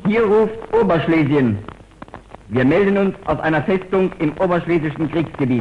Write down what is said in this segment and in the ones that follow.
Hier ruft Oberschlesien. Wir melden uns aus einer Festung im oberschlesischen Kriegsgebiet.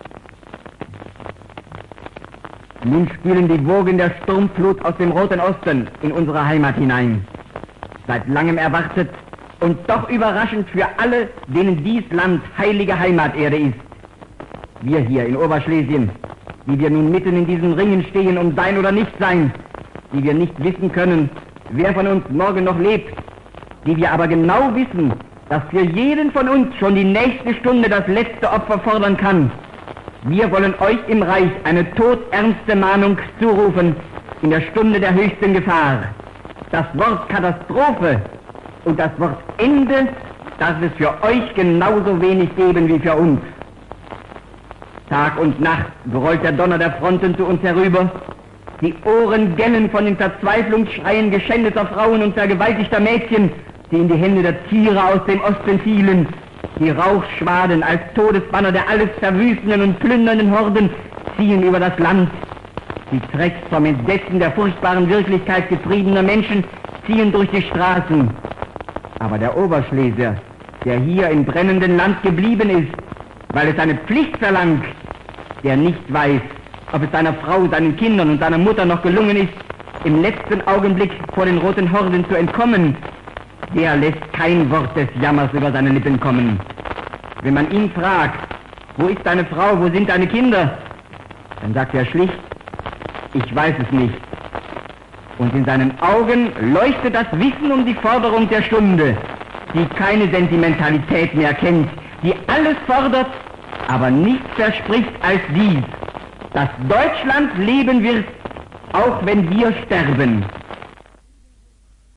Nun spülen die Wogen der Sturmflut aus dem Roten Osten in unsere Heimat hinein. Seit langem erwartet und doch überraschend für alle, denen dies Land heilige Heimaterde ist. Wir hier in Oberschlesien, die wir nun mitten in diesen Ringen stehen um Sein oder Nichtsein, die wir nicht wissen können, wer von uns morgen noch lebt, die wir aber genau wissen, dass für jeden von uns schon die nächste Stunde das letzte Opfer fordern kann. Wir wollen euch im Reich eine todernste Mahnung zurufen in der Stunde der höchsten Gefahr. Das Wort Katastrophe und das Wort Ende darf es für euch genauso wenig geben wie für uns. Tag und Nacht grollt der Donner der Fronten zu uns herüber. Die Ohren gellen von den Verzweiflungsschreien geschändeter Frauen und vergewaltigter Mädchen, die in die Hände der Tiere aus dem Osten fielen. Die Rauchschwaden als Todesbanner der alles verwüstenden und plündernden Horden ziehen über das Land. Die Trecks vom Entsetzen der furchtbaren Wirklichkeit getriebener Menschen ziehen durch die Straßen. Aber der Oberschlesier, der hier im brennenden Land geblieben ist, weil es seine Pflicht verlangt, der nicht weiß, ob es seiner Frau, seinen Kindern und seiner Mutter noch gelungen ist, im letzten Augenblick vor den roten Horden zu entkommen, der lässt kein Wort des Jammers über seine Lippen kommen. Wenn man ihn fragt, wo ist deine Frau, wo sind deine Kinder, dann sagt er schlicht, ich weiß es nicht. Und in seinen Augen leuchtet das Wissen um die Forderung der Stunde, die keine Sentimentalität mehr kennt, die alles fordert, aber nichts verspricht als dies, dass Deutschland leben wird, auch wenn wir sterben.